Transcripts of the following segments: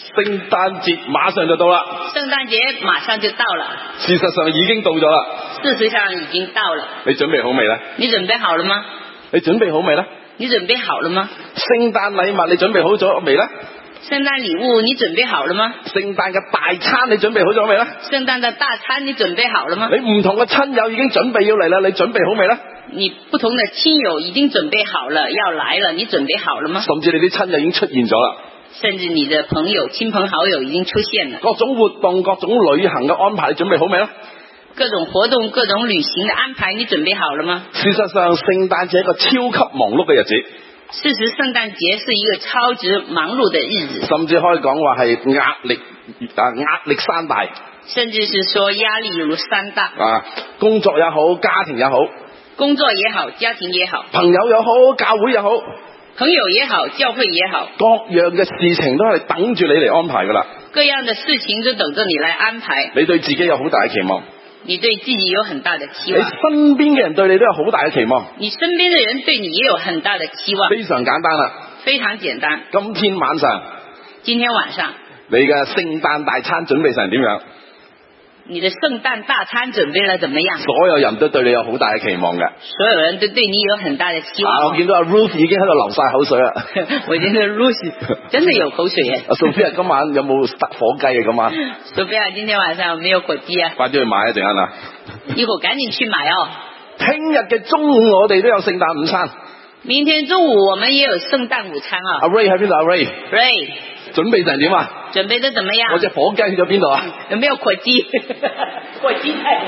聖誕節馬上就到啦， 聖誕節馬上就到了， 事實上已經到咗啦。 事實上已經到了。 你準備好未呢？ 你準備好了嗎？ 你準備好未呢？ 你準備好了嗎？ 聖誕禮物你準備好咗未呢？ 聖誕禮物你準備好了嗎？ 聖誕嘅大餐你準備好咗未呢？ 聖誕的大餐你準備好了嗎？ 你唔同嘅親友已經準備要嚟啦，你準備好未呢？ 你不同的親友已經準備好了要來了，你準備好了嗎？ 甚至你啲親友已經出現咗啦， 甚至你的朋友親朋好友已經出現了。 各種活動各種旅行嘅安排你準備好未呢？ 各種活動各種旅行的安排你準備好了嗎？ 事實上聖誕節係一個超級忙碌嘅日子， 事實聖誕節是一個超級忙碌的日子， 甚至可以講話係壓力山大， 甚至是說壓力如山大啊，工作也好，家庭也好， 工作也好，家庭也好， 朋友也好，教會也好， 朋友也好，教會也好， 各樣嘅事情都係等住你嚟安排噶啦。 各樣的事情就等着你來安排。 你對自己有好大嘅期望， 你對自己有很大的期你望， 身邊嘅人對你都有好大嘅期望。 你身邊的人對你也有很大的期望。 非常簡單啦， 非常簡單。 今天晚上今天晚上你嘅聖誕大餐準備成點樣？ 你的聖誕大餐準備了怎麼樣？ 所有人都對你有好大嘅期望嘅。 所有人都對你有很大的期望。 我見到阿 Ruth 已經喺度流晒口水啦。 我覺得 Ruth 真的有口水耶。 阿 Sophia 今晚有冇得火雞啊？今晚 Sophia 今天晚上有沒有火雞啊？ 快啲去買一陣間啦。 一會趕緊去買哦。 聽日嘅中午我哋都有聖誕午餐。 明天中午我們也有聖誕午餐啊。 阿 Ray 喺邊度？阿 Ray 準備成點啊？ 準備得怎麼樣？ 我隻火雞去咗邊度啊？ 有沒有火雞？火雞太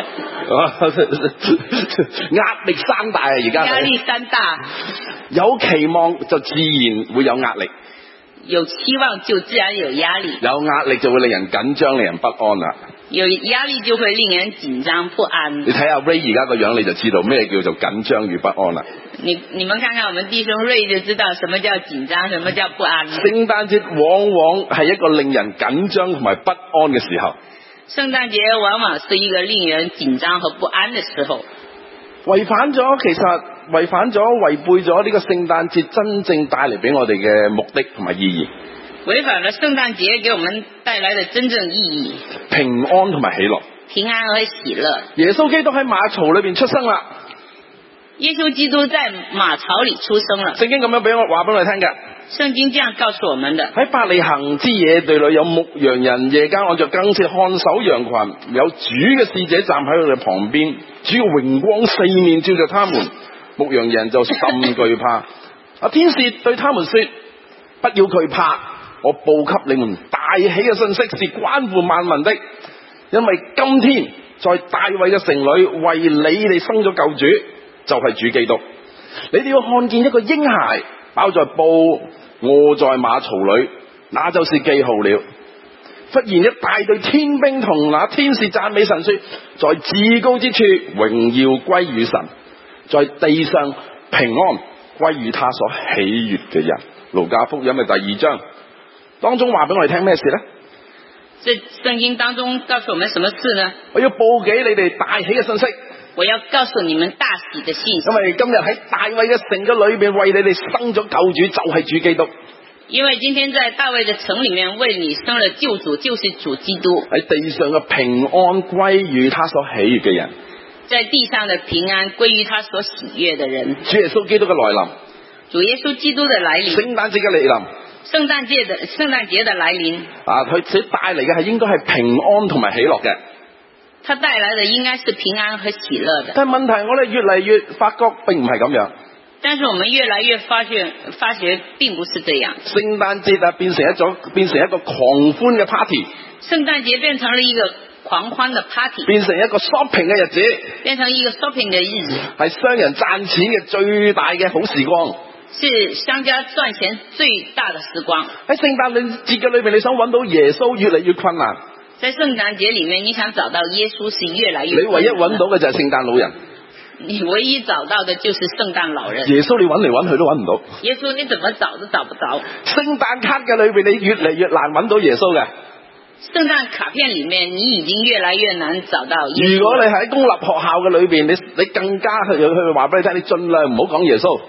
壓力山大啊！而家壓力山大， 有期望就自然會有壓力， 有期望就自然有壓力， 有壓力就會令人緊張、令人不安啦。 有壓力就會令人緊張不安。 你睇下 Ray 而家個樣，你就知道咩叫做緊張與不安啦。 你們看看我們弟兄 Ray 就知道什麼叫緊張，什麼叫不安。 聖誕節往往係一個令人緊張同埋不安嘅時候。 聖誕節往往是一個令人緊張和不安的時候。 違反咗違背咗呢個聖誕節真正帶嚟俾我哋嘅目的同埋意義。 違反了聖誕節給我們帶來的真正意義， 平安同埋喜樂。 平安和喜樂。 耶穌基督喺馬槽裏邊出生啦。 耶穌基督在馬槽裏出生了。 聖經咁樣話俾我哋聽嘅。 聖經這樣告訴我們的。 喺伯利恆之野地裏有牧羊人夜間按着更次看守羊群，有主嘅使者站喺佢哋旁邊，主嘅榮光四面照着他們，牧羊人就甚懼怕。天使對他們說：不要懼怕，我報給你們大喜嘅信息，是關乎萬民的，因為今天在大衛嘅城裏為你哋生咗救主，就係主基督。你哋要看見一個嬰孩包在布，臥在馬槽裏，那就是記號了。忽然一大隊天兵同那天使讚美神說：在至高之處榮耀歸於神，在地上平安歸於他所喜悅嘅人。路加福音嘅第2章當中話俾我哋聽咩事呢？ 這聖經當中告訴我們什麼事呢？ 我要報給你哋大喜嘅信息。 我要告訴你們大喜的信息。 因為今日喺大衛嘅城嘅裏邊為你哋生咗救主，就係主基督。 因為今天在大衛的城裏面為你生了救主，就是主基督。 喺地上嘅平安歸於他所喜悅嘅人。 在地上的平安歸於他所喜悅的人。 主耶穌基督嘅來臨。 主耶穌基督的來臨。 聖誕節嘅來臨。 聖誕節的來臨。 佢帶嚟嘅係應該係平安同埋喜樂嘅。 他帶來的應該是平安和喜樂的。 但係問題我哋越嚟越發覺並唔係咁樣。 但是我們越來越發覺並不是這樣。 聖誕節變成一個狂歡嘅 party。 聖誕節變成了一個狂歡的 party。變成一個 shopping 嘅日子。 變成一個 shopping 的日子。 係商人賺錢嘅最大嘅好時光。 是商家賺錢最大的時光。 喺聖誕節嘅裏邊，你想揾到耶穌越嚟越困難。 在聖誕節裏面，你想找到耶穌是越來越困難。 你唯一揾到嘅就係聖誕老人。 你唯一找到的就是聖誕老人。 耶穌你揾嚟揾去都揾唔到。 耶穌你怎麼找都找不着。 聖誕卡嘅裏邊，你越嚟越難揾到耶穌嘅。 聖誕卡片裏面，你已經越來越難找到耶穌。 如果你喺公立學校嘅裏邊，你更加去話俾你聽，你盡量唔好講耶穌。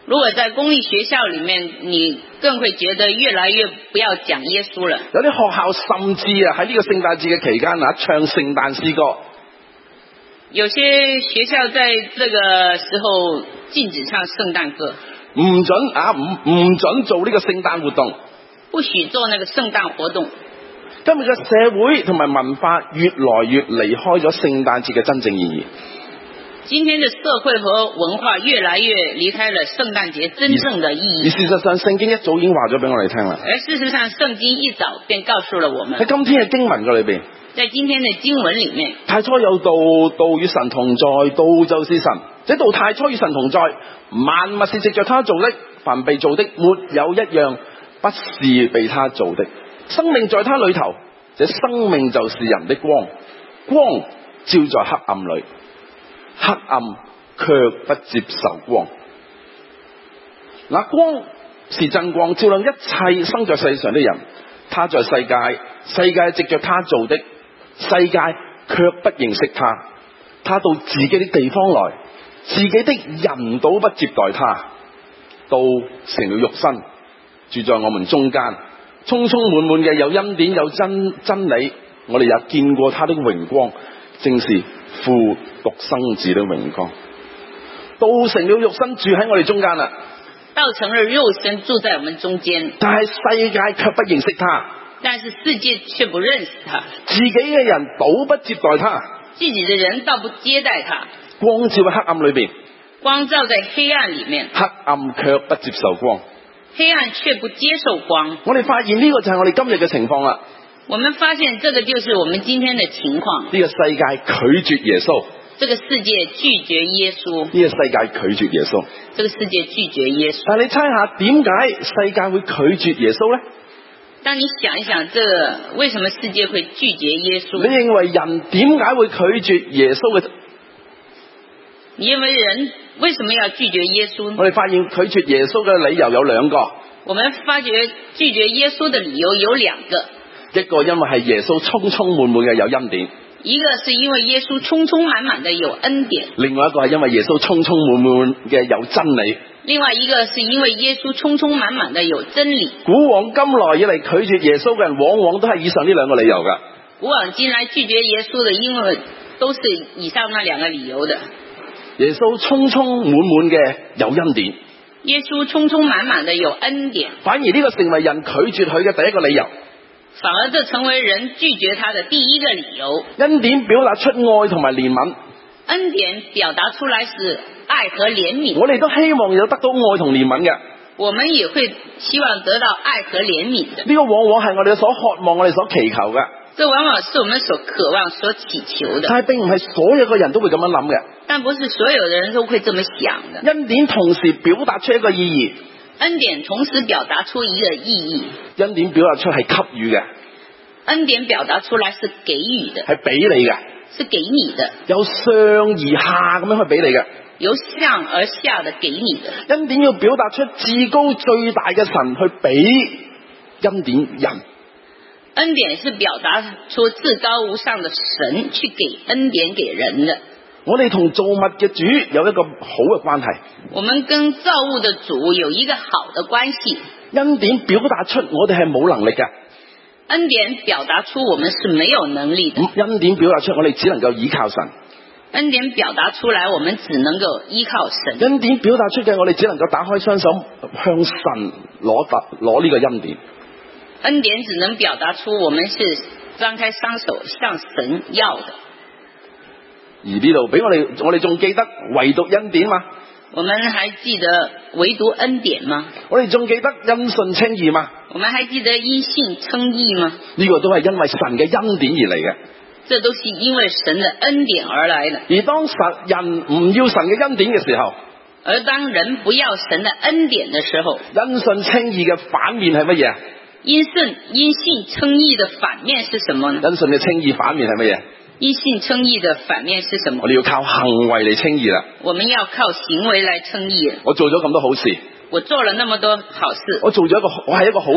如果在公立學校裡面，你更會覺得越來越不要講耶穌了。 有啲學校甚至喺呢個聖誕節嘅期間唱聖誕詩歌。 有些學校在這個時候禁止唱聖誕歌， 唔準做呢個聖誕活動， 不許做那個聖誕活動。 今日嘅社會同埋文化越來越離開咗聖誕節嘅真正意義。 今天的社會和文化越來越離開了聖誕節真正的意義。 而事實上，聖經一早已經話咗俾我哋聽啦。 而事實上，聖經一早便告訴了我們。 喺今天嘅經文嘅裏邊， 在今天的經文裡面， 太初有道，道與神同在，道就是神。這道太初與神同在，萬物是藉着他做的，凡被做的沒有一樣不是被他做的。生命在他裏頭，這生命就是人的光，光照在黑暗裏，黑暗卻不接受光。那光是真光，照亮一切生在世上的人。他在世界，世界藉着他做的，世界卻不認識他。他到自己的地方來，自己的人倒不接待他。道成了肉身，住在我們中間，充充滿滿嘅有恩典有真理。我哋也見過他的榮光，正是父獨生子的榮光。道成了肉身，住喺我哋中間啦。 道成了肉身，住在我們中間。 但係世界卻不認識他， 但是世界卻不認識他。 自己嘅人倒不接待他， 自己的人倒不接待他。 光照喺黑暗裏邊， 光照在黑暗裡面， 黑暗卻不接受光。 黑暗卻不接受光。 我哋發現呢個就係我哋今日嘅情況啦。 我們發現這個就是我們今天的情況。 呢個世界拒絕耶穌， 這個世界拒絕耶穌。 呢個世界拒絕耶穌， 這個世界拒絕耶穌。 但係你猜下點解世界會拒絕耶穌呢？ 但你想一想，這個為什麼世界會拒絕耶穌？ 你認為人點解會拒絕耶穌嘅？ 你認為人為什麼要拒絕耶穌？ 我哋發現拒絕耶穌嘅理由有兩個。 我們發覺拒絕耶穌的理由有兩個。 一個因為係耶穌充充滿滿嘅有恩典， 一個是因為耶穌充充滿滿的有恩典， 另外一個係因為耶穌充充滿滿嘅有真理。 另外一個是因為耶穌充充滿滿的有真理。 古往今來以嚟拒絕耶穌嘅人，往往都係以上呢兩個理由噶。 古往今來拒絕耶穌的，因為都是以上那兩個理由的。 耶穌充充滿滿嘅有恩典， 耶穌充充滿滿的有恩典， 反而呢個成為人拒絕佢嘅第一個理由。 反而這成為人拒絕他的第一個理由。 恩典表達出愛同埋憐憫， 恩典表達出來是愛和憐憫。 我哋都希望有得到愛同憐憫嘅， 我們也會希望得到愛和憐憫的。 呢個往往係我哋所渴望、我哋所祈求嘅。 這往往是我們所渴望、所祈求的。 但係並唔係所有嘅人都會咁樣諗嘅。 但不是所有的人都會這麼想的。 恩典同時表達出一個意義。 恩典同時表達出一個意義。 恩典表達出係給予嘅。 恩典表達出來是給予的， 係俾你嘅， 是給你的， 由上而下咁樣去俾你嘅， 由上而下的給你的。 恩典要表達出至高最大嘅神去俾恩典人。 恩典是表達出至高無上的神去給恩典給人的。 我哋同造物嘅主有一個好嘅關係。 我們跟造物的主有一個好的關係。 恩典表達出我哋係冇能力嘅。 恩典表達出我們是沒有能力的。 恩典表達出我哋只能夠依靠神。 恩典表達出來我們只能夠依靠神。 恩典表達出嘅我哋只能夠打開雙手向神攞呢個恩典。 恩典只能表達出我們是張開雙手向神要的。 而呢度俾我哋仲記得唯獨恩典嘛？ 我們還記得唯獨恩典嗎？ 我哋仲記得因信稱義嘛？ 我們還記得因信稱義嗎？ 呢個都係因為神嘅恩典而嚟嘅。 這都是因為神的恩典而來的。 而當人唔要神嘅恩典嘅時候， 而當人不要神的恩典的時候， 因信稱義嘅反面係乜嘢？ 因信稱義的反面是什麼呢？ 因信嘅稱義反面係乜嘢？ 因信稱義的反面是什麼？ 我哋要靠行為嚟稱義啦。 我們要靠行為來稱義。 我做咗咁多好事， 我做了那麼多好事， 我係一個好人，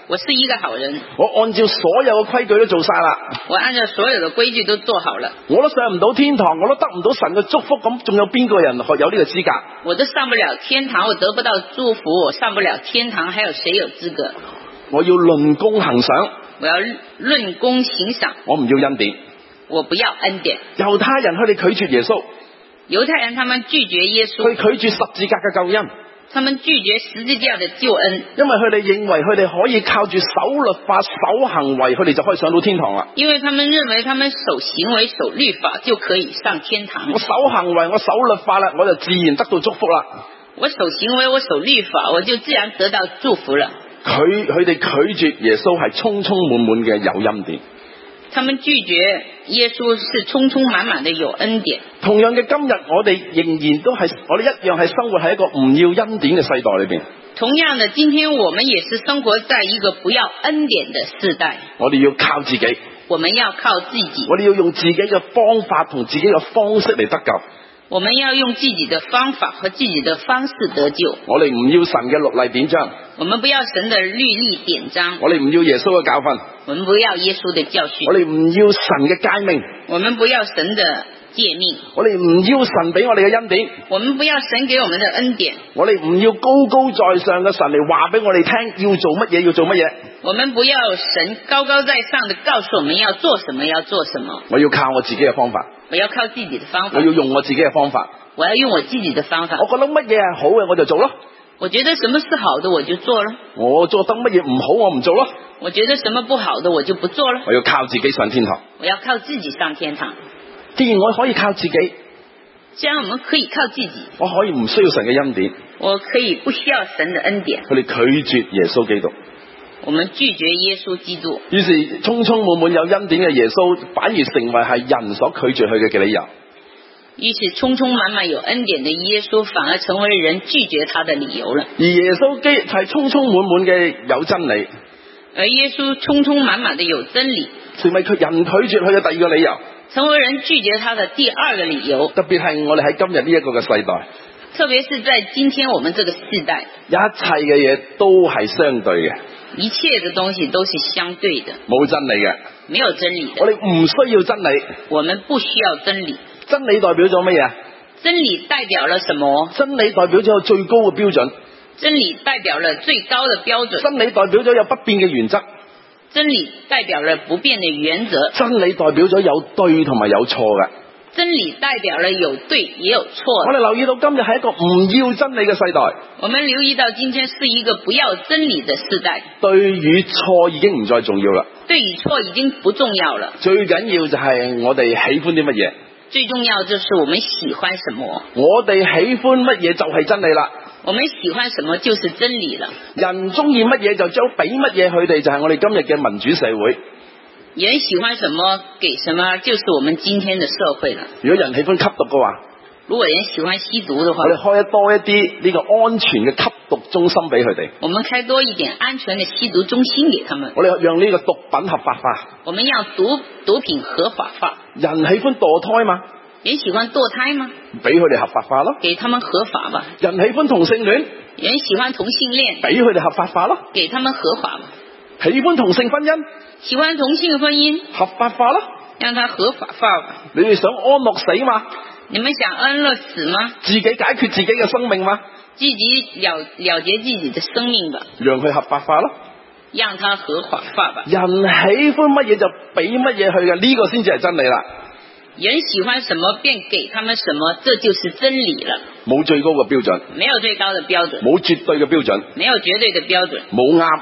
我是一個好人， 我按照所有嘅規矩都做晒啦， 我按照所有的規矩都做好了， 我都上唔到天堂，我都得唔到神嘅祝福，咁仲有邊個人有呢個資格？ 我都上不了天堂，我得不到祝福，我上不了天堂，還有誰有資格？ 我要論功行賞， 我要論功行賞， 我唔要恩典。 我不要恩典。 猶太人佢哋拒絕耶穌， 猶太人他們拒絕耶穌， 佢拒絕十字架嘅救恩， 他們拒絕十字架的救恩， 因為佢哋認為佢哋可以靠住守律法、守行為，佢哋就可以上到天堂啦。 因為他們認為他們守行為、守律法就可以上天堂。 我守行為，我守律法啦，我就自然得到祝福啦。 我守行為，我守律法，我就自然得到祝福了。 佢哋拒絕耶穌係充充滿滿嘅有恩典。 他們拒絕耶穌是充充滿滿的有恩典。 同樣嘅今日，我哋仍然都係，我哋一樣係生活喺一個唔要恩典嘅世代裏邊。 同樣的，今天我們也是生活在一個不要恩典的世代。 我哋要靠自己， 我們要靠自己， 我哋要用自己嘅方法同自己嘅方式嚟得救。 我們要用自己的方法和自己的方式得救。 我哋唔要神嘅律例典章， 我們不要神的律例典章。 我哋唔要耶穌嘅教訓， 我們不要耶穌的教訓。 我哋唔要神嘅誡命， 我們不要神的誡命。 我哋唔要神俾我哋嘅恩典， 我們不要神給我們的恩典。 我哋唔要高高在上嘅神嚟話俾我哋聽要做乜嘢，要做乜嘢。 我們不要神高高在上的告訴我們要做什麼，要做什麼。 我要靠我自己嘅方法， 我要靠自己的方法。 我要用我自己嘅方法， 我要用我自己的方法。 我覺得乜嘢係好嘅我就做咯。 我覺得什麼是好的我就做了。 我做得乜嘢唔好我唔做咯。 我覺得什麼不好的我就不做了。 我要靠自己上天堂。 我要靠自己上天堂。 既然我可以靠自己， 既然我們可以靠自己， 我可以唔需要神嘅恩典。 我可以不需要神的恩典。 佢哋拒絕耶穌基督， 我們拒絕耶穌基督。 於是充充滿滿有恩典嘅耶穌，反而成為係人所拒絕佢嘅理由。 於是充充滿滿有恩典的耶穌，反而成為人拒絕他的理由了。 而耶穌基督係充充滿滿嘅有真理， 而耶穌充充滿滿的有真理， 成為佢人拒絕佢嘅第二個理由。 成為人拒絕他的第二個理由。 特別係我哋喺今日呢一個嘅世代， 特別是在今天我們這個世代， 一切嘅嘢都係相對嘅， 一切的東西都是相對的， 冇真理嘅， 沒有真理的。 我哋唔需要真理。 我們不需要真理。 真理代表咗乜嘢？ 真理代表了什麼？ 真理代表咗有最高嘅標準。 真理代表了最高的標準。 真理代表咗有不變嘅原則。 真理代表了不變的原則。 真理代表咗有對同埋有錯嘅。 真理代表了有對也有錯。 我哋留意到今日係一個唔要真理嘅世代。 我們留意到今天是一個不要真理的世代。 對與錯已經唔再重要啦。 對與錯已經不重要了。 最緊要就係我哋喜歡啲乜嘢。 最重要就是我們喜歡什麼。 我哋喜歡乜嘢就係真理啦。 我們喜歡什麼就是真理了。 人中意乜嘢就將俾乜嘢佢哋，就係我哋今日嘅民主社會。 人喜歡什麼給什麼，就是我們今天的社會了。 如果人喜歡吸毒嘅話， 如果人喜歡吸毒的話， 我哋開多一啲呢個安全嘅吸毒中心俾佢哋。 我們開多一點安全的吸毒中心給他們。 我哋讓呢個毒品合法化。 我們讓毒品合法化。 人喜歡墮胎嘛？ 人喜歡墮胎嗎？ 俾佢哋合法化咯。 給他們合法吧。 人喜歡同性戀？ 人喜歡同性戀， 俾佢哋合法化咯。 給他們合法吧。 喜歡同性婚姻？ 喜歡同性婚姻， 合法化咯。 讓它合法化吧。 你哋想安樂死嘛？ 你們想安樂死嗎？ 自己解決自己嘅生命嘛？ 自己了結自己的生命吧。 讓佢合法化咯。 讓它合法化吧。 人喜歡乜嘢就俾乜嘢佢嘅，呢個先至係真理啦。 人喜歡什麼便給他們什麼，這就是真理了。 冇最高嘅標準， 沒有最高的標準， 冇絕對嘅標準， 沒有絕對的標準， 冇啱，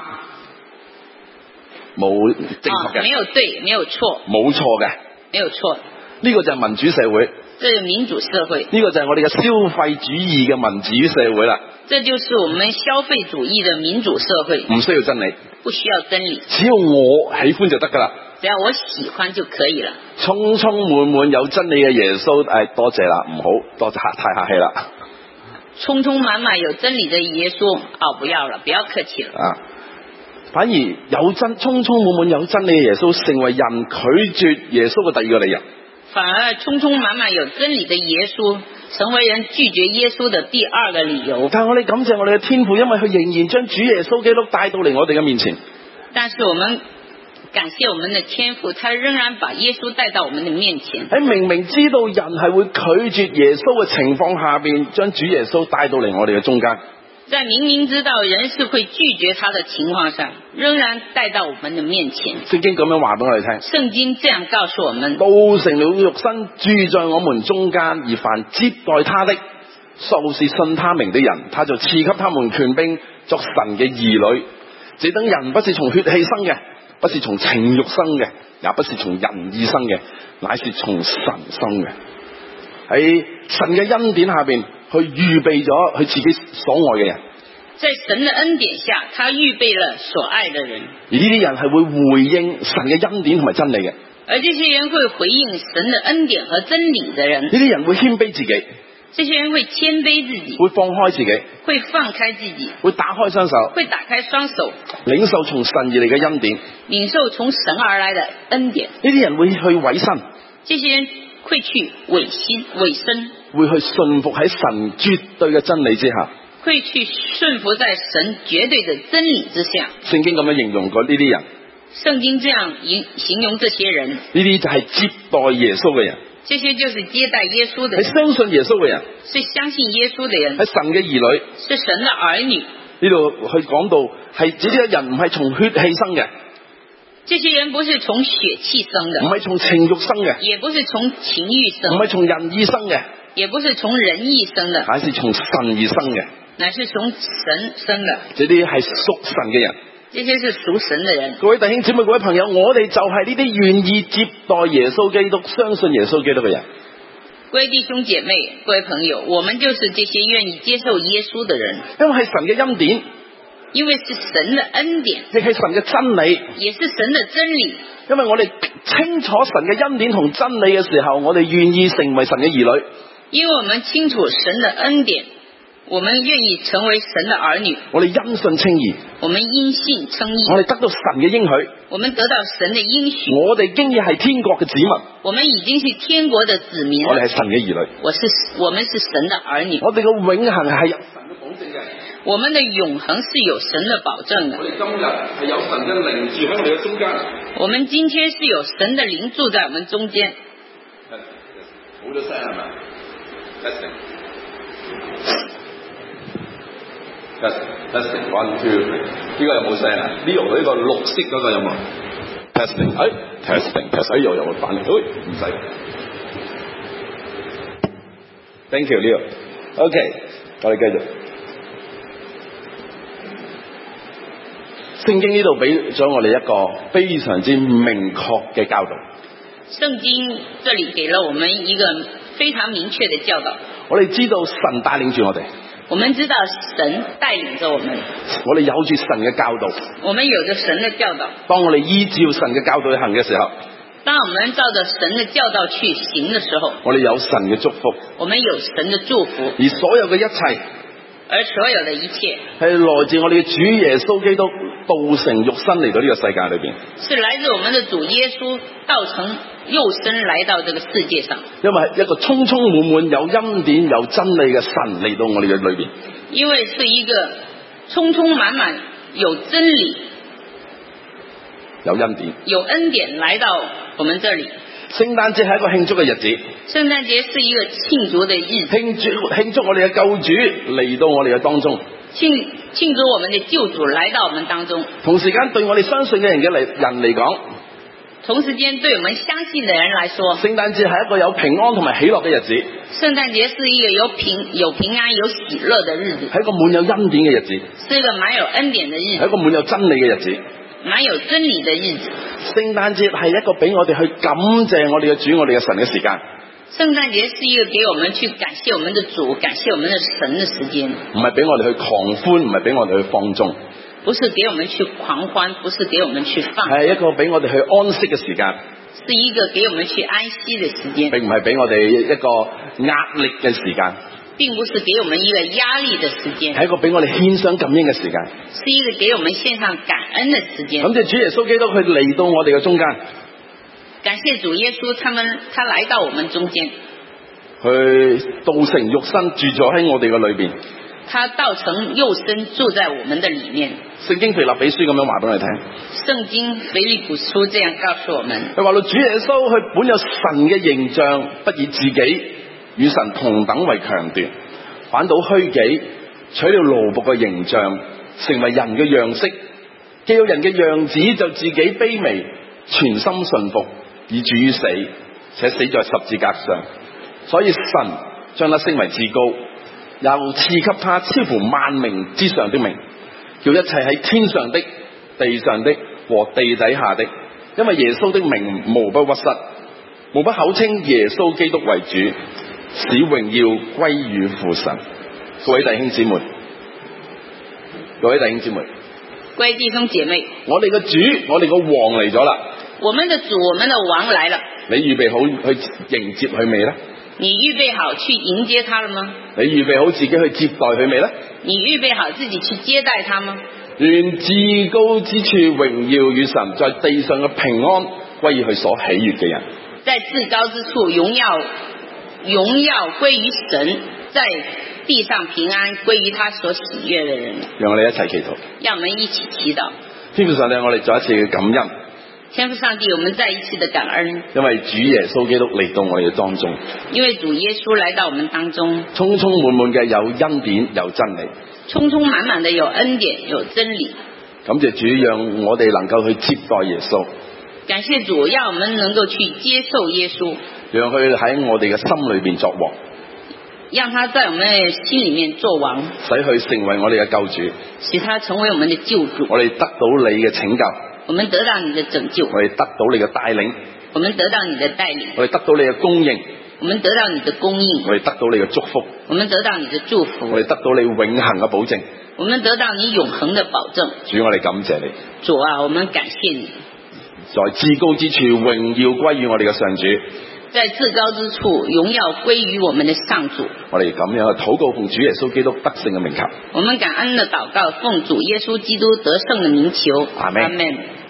冇正確嘅， 沒有對，沒有錯， 冇錯嘅， 沒有錯。 呢個就係民主社會， 這是民主社會， 呢個就係我哋嘅消費主義嘅民主社會啦。 這就是我們消費主義的民主社會， 唔需要真理， 不需要真理， 只要我喜歡就得噶啦。 只要我喜歡就可以了。 充充滿滿有真理嘅耶穌，多謝啦，唔好多謝太客氣啦。 充充滿滿有真理的耶穌，不要了，不要客氣了。 反而有充充滿滿有真理嘅耶穌，成為人拒絕耶穌嘅第二個理由。 反而充充滿滿有真理的耶穌，成為人拒絕耶穌的第二個理由。 但係我哋感謝我哋嘅天父，因為佢仍然將主耶穌基督帶到嚟我哋嘅面前。 但是我們感謝我們的天父，他仍然把耶穌帶到我們的面前。 喺明明知道人係會拒絕耶穌嘅情況下邊，將主耶穌帶到嚟我哋嘅中間。 在明明知道人是會拒絕他的情況上，仍然帶到我們的面前。 聖經咁樣話俾我哋聽， 聖經這樣告訴我們： 道成了肉身，住在我們中間，而凡接待他的，就是信他名的人，他就賜給他們權柄作神嘅兒女。這等人不是從血氣生嘅，不是從情慾生嘅，也不是從人意生嘅，乃是從神生嘅。喺神嘅恩典下邊，去預備咗佢自己所愛嘅人。 在神的恩典下，他預備了所愛的人。 而呢啲人係會回應神嘅恩典同埋真理嘅。 而這些人會回應神的恩典和真理的人。 呢啲人會謙卑自己。 這些人會謙卑自己， 會放開自己， 會放開自己， 會打開雙手， 會打開雙手， 領受從神而嚟嘅恩典， 領受從神而來的恩典。 呢啲人會去委身， 這些人會去委身， 會去順服喺神絕對嘅真理之下， 會去順服在神絕對的真理之下。 聖經咁樣形容過呢啲人， 聖經這樣形容這些人， 呢啲就係接待耶穌嘅人。 這些就是接待耶穌的人， 係相信耶穌嘅人， 是相信耶穌的人， 係神嘅兒女， 是神的兒女。 呢度去講到係呢啲人唔係從血氣生嘅， 這些人不是從血氣生的， 唔係從情慾生嘅， 也不是從情慾生的， 唔係從人意生嘅， 也不是從人意生的， 乃是從神而生嘅， 乃是從神生的。 這啲係屬神嘅人。 這些是屬神的人。 各位弟兄姊妹、各位朋友，我哋就係呢啲願意接待耶穌基督、相信耶穌基督嘅人。 各位弟兄姐妹、各位朋友，我們就是這些願意接受耶穌的人。 因為係神嘅恩典， 因為是神的恩典， 亦係神嘅真理， 也是神的真理。 因為我哋清楚神嘅恩典同真理嘅時候，我哋願意成為神嘅兒女。 因為我們清楚神的恩典，我們願意成為神的兒女。 我哋因信稱義， 我們因信稱義。 我哋得到神嘅應許， 我們得到神的應許。 我哋經已係天國嘅子民， 我們已經是天國的子民了。 我哋係神嘅兒女。 我們是神的兒女。 我哋嘅永恆係有神嘅保證嘅。 我們的永恆是有神的保證的。 我哋今日係有神嘅靈住喺我哋嘅中間。 我們今天是有神的靈住在我們中間。 冇咗聲係咪？Testing one two three，呢個有冇聲啊？呢個呢個綠色嗰個有冇 ？Testing，testing，又有冇反應？唔使。Thank you，呢個 OK， 我哋繼續。聖經呢度俾咗我哋一個非常之明確嘅教導。 聖經這裡給了我們一個非常明確的教導。 我哋知道神帶領住我哋。 我們知道神帶領着我們。 我哋有住神嘅教導。 我們有着神的教導。 當我哋依照神嘅教導去行嘅時候， 當我們照着神的教導去行的時候， 我哋有神嘅祝福。 我們有神的祝福。 而所有嘅一切， 而所有的一切係來自我哋嘅主耶穌基督道成肉身嚟到呢個世界裏邊， 是來自我們的主耶穌道成肉身來到這個世界上。 因為係一個充充滿滿有恩典有真理嘅神嚟到我哋嘅裏邊， 因為是一個充充滿滿有真理有恩典有恩典來到我們這裡。 聖誕節係一個慶祝嘅日子， 聖誕節是一個慶祝的日子， 慶祝我哋嘅救主嚟到我哋嘅當中， 慶祝我們的救主來到我們當中。 同時間對我哋相信嘅人嚟講， 同時間對我們相信的人來說， 聖誕節係一個有平安同埋喜樂嘅日子。 聖誕節是一個有平安有喜樂的日子， 係一個滿有恩典嘅日子， 是一個滿有恩典的日子， 係一個滿有真理嘅日子， 滿有真理的日子。 聖誕節係一個俾我哋去感謝我哋嘅主、我哋嘅神嘅時間。 聖誕節是一個給我們去感謝我們的主、感謝我們的神的時間， 唔係俾我哋去狂歡，唔係俾我哋去放縱， 不是給我們去狂歡，不是給我們去放， 係一個俾我哋去安息嘅時間， 是一個給我們去安息的時間， 並唔係俾我哋一個壓力嘅時間， 並不是給我們一個壓力的時間， 係一個俾我哋獻上感恩嘅時間， 是一個給我們獻上感恩的時間。 咁即係主耶穌基督佢嚟到我哋嘅中間， 感謝主耶穌，他來到我們中間， 佢道成肉身住咗喺我哋嘅裏邊， 他道成肉身住在我們的裡面。 聖經腓立比書咁樣話俾我哋聽， 聖經腓立比書這樣告訴我們， 佢話到主耶穌佢本有神嘅形象，不以自己與神同等為強奪，反倒虛己，取了奴僕嘅形象，成為人嘅樣式。既有人嘅樣子，就自己卑微，全心順服，以至於死，且死在十字架上。所以神將他升為至高，又賜給他超乎萬名之上的名，叫一切喺天上的、地上的和地底下的，因為耶穌的名無不屈膝，無不口稱耶穌基督為主，使榮耀歸於父神。各位弟兄姊妹，各位弟兄姊妹， 各位弟兄姐妹， 我哋嘅主，我哋個王嚟咗啦。 我們的主，我們的王來了。 你預備好去迎接佢未呢？ 你預備好去迎接他了嗎？ 你預備好自己去接待佢未呢？ 你預備好自己去接待他嗎？ 願至高之處榮耀與神，在地上嘅平安歸於佢所喜悅嘅人。 在至高之處榮耀歸於神，在地上平安歸於他所喜悅的人。 讓我哋一齊祈禱。 讓我們一起祈禱。 天父上帝，我哋再一次嘅感恩。 天父上帝，我們再一次的感恩， 因為主耶穌基督嚟到我哋嘅當中， 因為主耶穌來到我們當中， 充充滿滿嘅有恩典有真理， 充充滿滿的有恩典有真理。 感謝主，讓我哋能夠去接待耶穌。 感謝主，讓我們能夠去接受耶穌， 讓佢喺我哋嘅心裏邊作王， 讓他在我們的心裏面做王， 使佢成為我哋嘅救主， 使他成為我們的救主。 我哋得到你嘅拯救， 我們得到你的拯救， 我哋得到你嘅帶領， 我們得到你的帶領， 我哋得到你嘅供應， 我們得到你的供應， 我哋得到你嘅祝福， 我們得到你的祝福， 我哋得到你永恆嘅保證， 我們得到你永恆的保證。 主，我哋感謝你。 主啊，我們感謝你。 在至高之處榮耀歸於我哋嘅上主， 在至高之處榮耀歸於我們的上主。 我哋咁樣去禱告，奉主耶穌基督得勝嘅名求。 我們感恩的禱告，奉主耶穌基督得勝的名求。 阿們。 阿們。